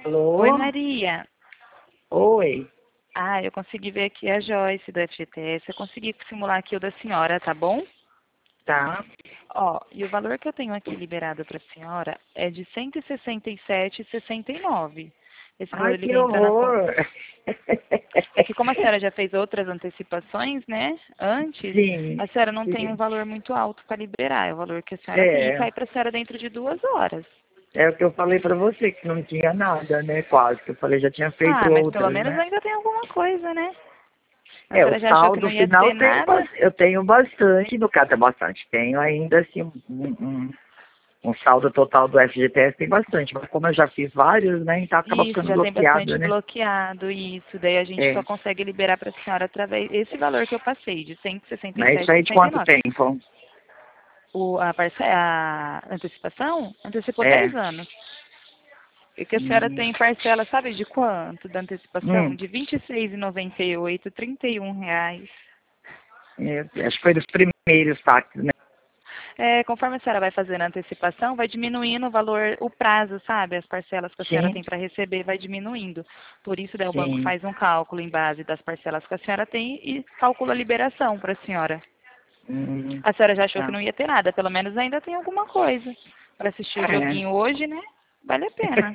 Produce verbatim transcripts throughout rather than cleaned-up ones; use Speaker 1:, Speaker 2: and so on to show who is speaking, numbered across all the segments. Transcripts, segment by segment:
Speaker 1: Oi,
Speaker 2: Alô?
Speaker 1: Maria.
Speaker 2: Oi.
Speaker 1: Ah, eu consegui ver aqui a Joyce do F G T S. Eu consegui simular aqui o da senhora, tá bom?
Speaker 2: Tá.
Speaker 1: Ó, e o valor que eu tenho aqui liberado para a senhora é de cento e sessenta e sete reais e sessenta e nove centavos. Esse valor
Speaker 2: Ai,
Speaker 1: ele
Speaker 2: que
Speaker 1: vai entrar na conta.
Speaker 2: horror.
Speaker 1: É que como a senhora já fez outras antecipações, né, antes,
Speaker 2: Sim,
Speaker 1: a senhora não tem um
Speaker 2: sim.
Speaker 1: valor muito alto para liberar. É o valor que a senhora tem e
Speaker 2: É,
Speaker 1: cai para a senhora dentro de duas horas.
Speaker 2: é o que eu falei pra você, que não tinha nada, né? Quase, que eu falei, já tinha feito
Speaker 1: Ah, mas pelo
Speaker 2: outras,
Speaker 1: menos
Speaker 2: né?
Speaker 1: ainda tem alguma coisa, né? A
Speaker 2: É, o
Speaker 1: senhora já achou que
Speaker 2: saldo
Speaker 1: não ia
Speaker 2: final
Speaker 1: ter
Speaker 2: eu tenho,
Speaker 1: nada?
Speaker 2: bas- eu tenho bastante, no caso é bastante, tenho ainda assim um, um, um saldo total do F G T S tem bastante, mas como eu já fiz vários, né, então acaba
Speaker 1: Isso,
Speaker 2: ficando
Speaker 1: já tem
Speaker 2: bloqueado,
Speaker 1: bastante
Speaker 2: né?
Speaker 1: bloqueado, isso. Daí a gente só
Speaker 2: É,
Speaker 1: consegue liberar para a senhora através esse valor que eu passei, de cento e sessenta e
Speaker 2: mas isso
Speaker 1: sete
Speaker 2: aí
Speaker 1: e
Speaker 2: de
Speaker 1: sessenta e
Speaker 2: quanto
Speaker 1: nove.
Speaker 2: tempo?
Speaker 1: O, a, parce- a antecipação antecipou
Speaker 2: É.
Speaker 1: dez anos. E que a senhora
Speaker 2: Hum,
Speaker 1: tem parcela, sabe de quanto da antecipação?
Speaker 2: hum,
Speaker 1: De vinte e seis reais e noventa e oito centavos, trinta e um reais.
Speaker 2: é, acho que foi dos primeiros táxis, né?
Speaker 1: É, conforme a senhora vai fazendo a antecipação, vai diminuindo o valor, o prazo, sabe? As parcelas que a senhora
Speaker 2: Sim,
Speaker 1: tem para receber vai diminuindo. Por isso, daí o banco
Speaker 2: sim.
Speaker 1: faz um cálculo em base das parcelas que a senhora tem e calcula a liberação para a senhora.
Speaker 2: Hum,
Speaker 1: A senhora já achou que
Speaker 2: tá.
Speaker 1: não ia ter nada, pelo menos ainda tem alguma coisa. Para assistir o
Speaker 2: É.
Speaker 1: joguinho hoje, né? Vale a pena.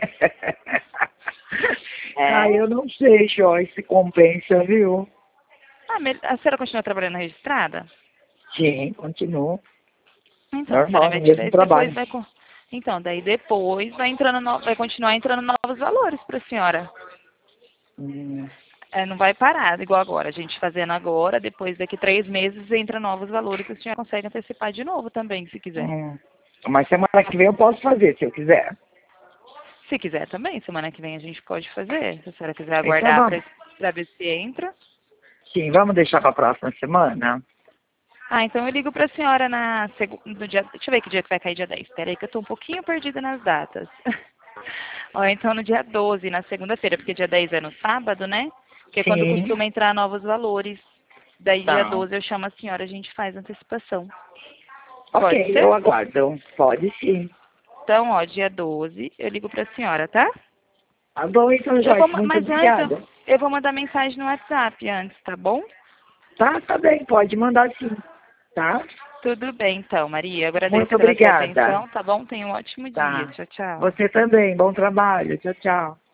Speaker 2: Ah,
Speaker 1: É.
Speaker 2: eu não sei, Joyce, compensa, viu?
Speaker 1: Ah, me- a senhora continua trabalhando registrada?
Speaker 2: Sim, continuo.
Speaker 1: Então, a senhora
Speaker 2: Normal, no
Speaker 1: vai
Speaker 2: mesmo
Speaker 1: tirar isso depois,
Speaker 2: trabalho.
Speaker 1: vai. co- Então, daí depois vai entrando, no- vai continuar entrando novos valores para a senhora.
Speaker 2: Hum,
Speaker 1: É, não vai parar, igual agora. A gente fazendo agora, depois daqui três meses entra novos valores, a senhora consegue antecipar de novo também, se quiser.
Speaker 2: hum. Mas semana que vem eu posso fazer, se eu quiser.
Speaker 1: Se quiser também, semana que vem a gente pode fazer. Se a senhora quiser
Speaker 2: Então
Speaker 1: aguardar
Speaker 2: vamos.
Speaker 1: para ver se entra.
Speaker 2: Sim, vamos deixar para a próxima semana?
Speaker 1: Ah, então eu ligo para a senhora na segu... no dia. Deixa eu ver que dia que vai cair dia dez. Espera aí que eu estou um pouquinho perdida nas datas. Ó, então no dia doze, na segunda-feira, porque dia dez é no sábado, né? Que é quando
Speaker 2: Sim,
Speaker 1: costuma entrar novos valores. Daí dia
Speaker 2: tá.
Speaker 1: doze eu chamo a senhora, a gente faz antecipação.
Speaker 2: Ok,
Speaker 1: Pode
Speaker 2: eu
Speaker 1: ser?
Speaker 2: aguardo. Pode sim.
Speaker 1: Então, ó, dia doze, eu ligo para a senhora, tá?
Speaker 2: Tá bom, então,
Speaker 1: Eu vou,
Speaker 2: Joyce,
Speaker 1: ma-
Speaker 2: muito
Speaker 1: mas antes, eu,
Speaker 2: obrigada.
Speaker 1: eu vou mandar mensagem no WhatsApp antes, tá bom?
Speaker 2: Tá, tá bem, pode mandar sim. Tá?
Speaker 1: Tudo bem, então, Maria. Agradeço
Speaker 2: Muito
Speaker 1: pela sua
Speaker 2: obrigada.
Speaker 1: atenção, tá bom? Tenha um ótimo dia.
Speaker 2: Tá.
Speaker 1: Tchau, tchau.
Speaker 2: Você também, bom trabalho. Tchau, tchau.